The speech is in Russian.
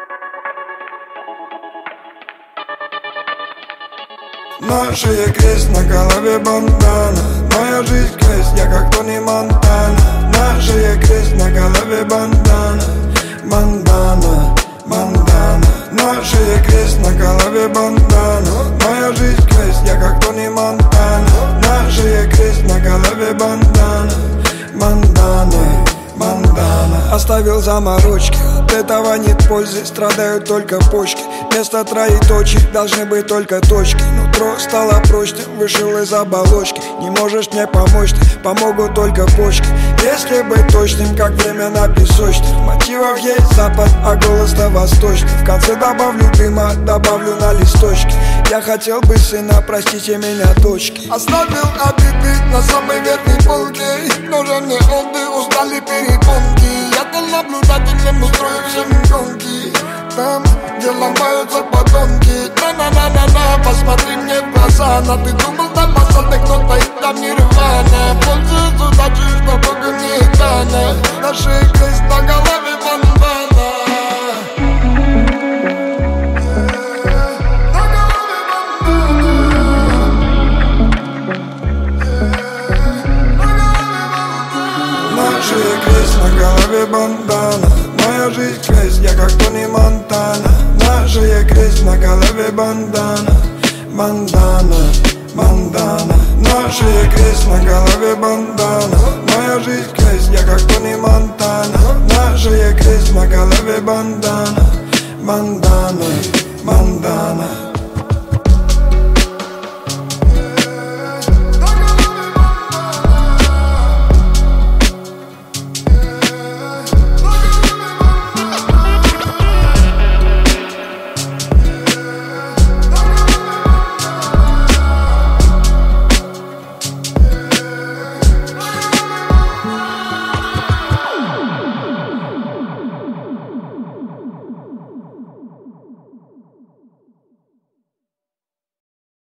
На шее крест, на голове бандана. Моя жизнь крест, я как Тони Монтана. На шее крест, на голове бандана. Бандана, бандана. На шее крест, на голове бандана. Моя жизнь крест, я как Тони Монтана. На шее крест, на голове бандана. Бандана, бандана. Оставил заморочки, от этого нет пользы, страдают только почки. Вместо троеточий должны быть только точки. Нутро стало прочным, вышел из оболочки. Не можешь мне помочь ты, помогут только почки. Если быть точным, как время на песочных. В мотивах есть запад, а голос-то восточный. В конце добавлю дыма, добавлю на листочки. Я хотел бы сына, простите меня, дочки. Оставил обиды на самой верхней полке. Нужен мне отдых, устали перепонки. Я был наблюдателем, устрою всем гонки. Там, где ломаются подонки. На-на-на-на-на, посмотри мне в глаза. Но ты думал, там посадок, кто-то и там нирвана. Пользуюсь удачей, что Бога не дана. На шее крест, на голове бандана. На шее крест, на голове бандана. Моя жизнь крест, я как Тони Монтана. На шее крест, на голове бандана. Бандана, бандана. На шее крест, на голове бандана. Моя жизнь крест, я как Тони Монтана. На шее крест, на голове бандана. Бандана, бандана.